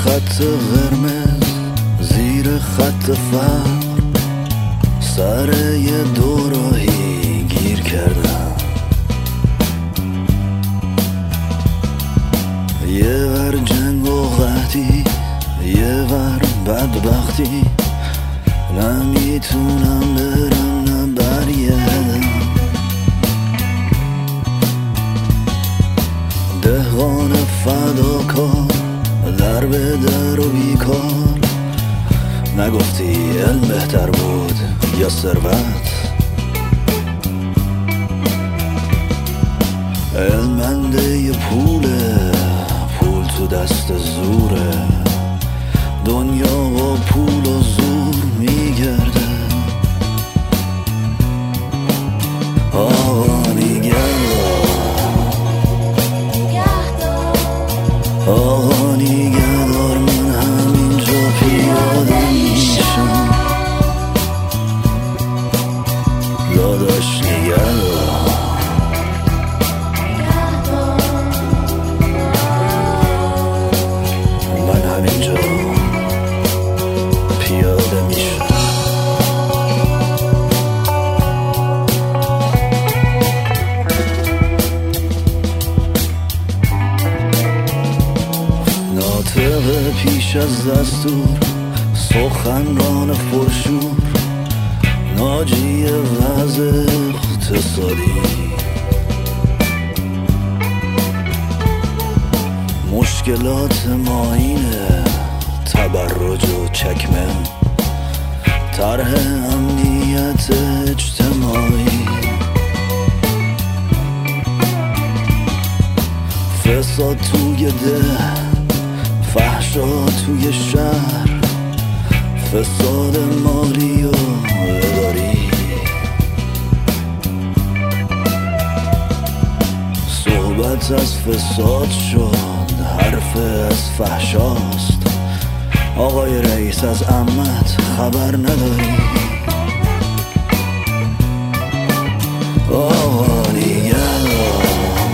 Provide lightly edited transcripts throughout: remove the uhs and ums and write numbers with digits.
خط قرمز زیر خط فقر سر یه دوراهی گیر کردم. یه ور جنگ و قحطی، یه ور بدبختی، نمیتونم برم نه برگردم. دهقان فداکار در به در و بیکار، نگفتی علم بهتر بود یا ثروت؟ علمنده پوله، پول تو دست زوره، دنیا و پول و زور میگرده. آقا نیگردار، آقا نیگردار، من همینجا پیاده میشم. داداش نیگردار، من همینجا پیاده میشم. ناطق پیش از دستور، سخنران پرشور، ناجی وضع اقتصادی، مشکلات ماینه، تبرج و چکمه، طرح امنیت اجتماعی، فساد توی ده، فحشا توی شهر، فساد مالی و اداری، صحبت از فساد شد، حرف از فحشاست. آقای رئیس از عمت خبر نداری؟ آقا نیگردار،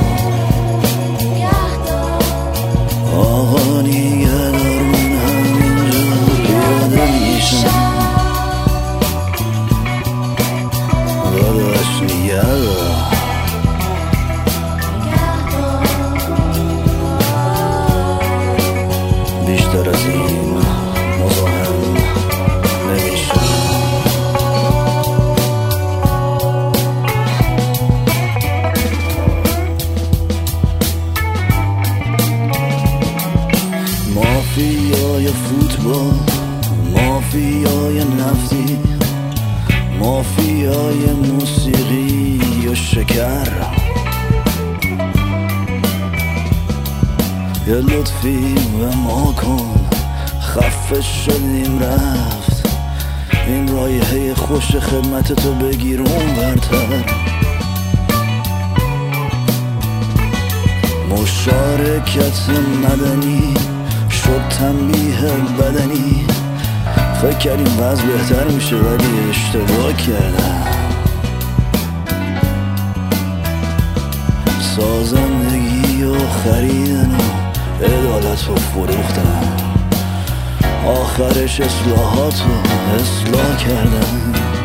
آقا نیگردار، من همینجا پیاده میشم. داداش نیگردار، بیشتر از این مزاحم نمیشم. مافیای فوتبال، مافیای نفتی، مافیای موسیقی و شکر، یه لطفی به ما کن، خفه شدیم رفت. این رایحه خوش خدمت تو بگیر اون برتر. مشارکت مدنی شد تنبیه بدنی، فکر کردیم وضع بهتر میشه ولی اشتباه کردم. سازندگی و خریدن و عدالت رو فروختن، آخرش اصلاحات رو اصلاح کردن.